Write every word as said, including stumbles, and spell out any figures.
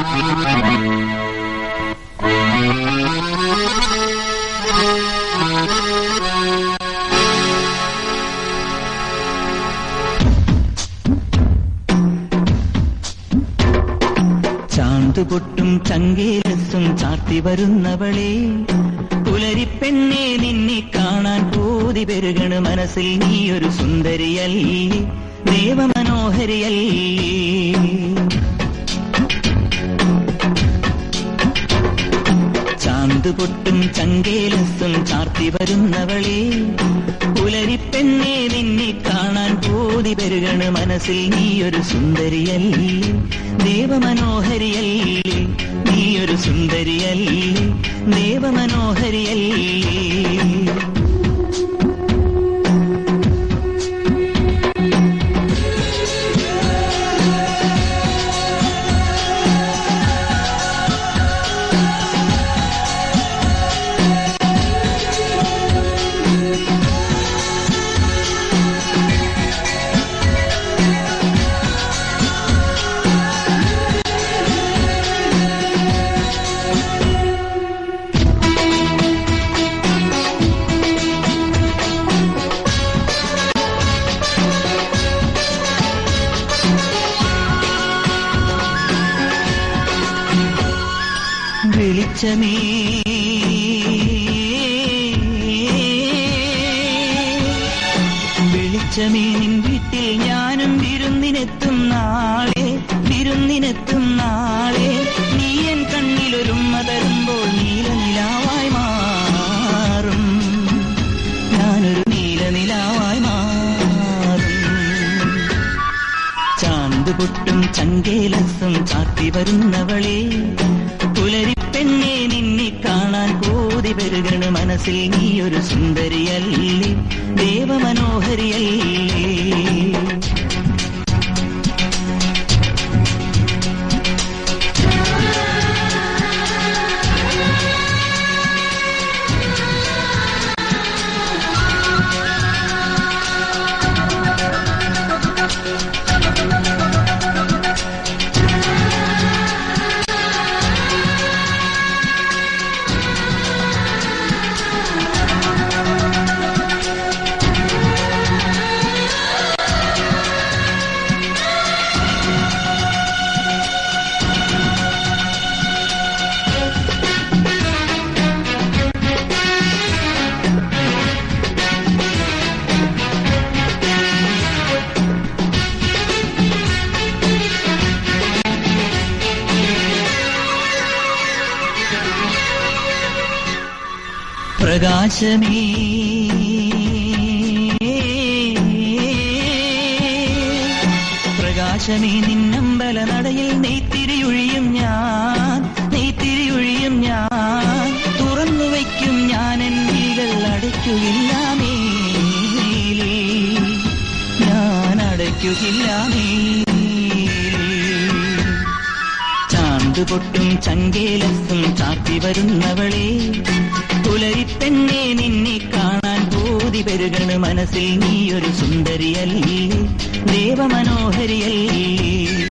ചാന്തുപൊട്ടും ചങ്കേലസും ചാർത്തി വരുന്നവളെ, പുലരിപ്പെണ്ണെ നിന്നെ കാണാൻ പൂതി പെരുകണ് മനസ്സിൽ. നീയൊരു സുന്ദരിയല്ലേ, ദേവമനോഹരിയല്ലേ. ചാന്തുപൊട്ടും ചങ്കേലസും ചാർത്തി വരുന്നവളെ, പുലരിപ്പെണ്ണെ നിന്നെ കാണാൻ പൂതി പെരുകണ് മനസ്സിൽ. നീയൊരു സുന്ദരിയല്ലേ, ദേവമനോഹരിയല്ലേ. നീയൊരു സുന്ദരിയല്ലേ, ദേവമനോഹരിയല്ലേ. വെളിച്ചമേ വെളിച്ചമേ നിൻ വീട്ടിൽ ഞാനും വിരുന്നിനെത്തും നാളെ, വിരുന്നിനെത്തും നാളെ. നീ എൻ കണ്ണിലൊരുമ്മ തരുമ്പോൾ നീലനിലാവായി മാറും, ഞാനൊരു നീലനിലാവായി മാറും. ചാന്തുപൊട്ടും ചങ്കേലസും ചാർത്തി വരുന്നവളെ, പുലരിപ്പെണ്ണെ നിന്നെ കാണാൻ പൂതി പെരുകണ് മനസ്സിൽ. നീയൊരു സുന്ദരിയല്ലേ, ദേവമനോഹരിയല്ലേ. പ്രകാശമേ പ്രകാശമേ നിന്നമ്പല നടയിൽ നെയ്ത്തിരിയൊഴിയും ഞാൻ, നെയ്ത്തിരിയൊഴിയും ഞാൻ. തുറന്നു വയ്ക്കും ഞാൻ എൻ വിഴികൾ, അടയ്ക്കുകയില്ല മേലേ, ഞാൻ അടയ്ക്കുകയില്ല മേലേ. ചാന്തുപൊട്ടും ചങ്കേലസും ചാർത്തി വരുന്നവളെ, പുലരിപ്പെണ്ണെ നിന്നെ കാണാൻ പൂതി പെരുകണ് മനസ്സിൽ. നീയൊരു സുന്ദരിയല്ലേ, ദേവമനോഹരിയല്ലേ.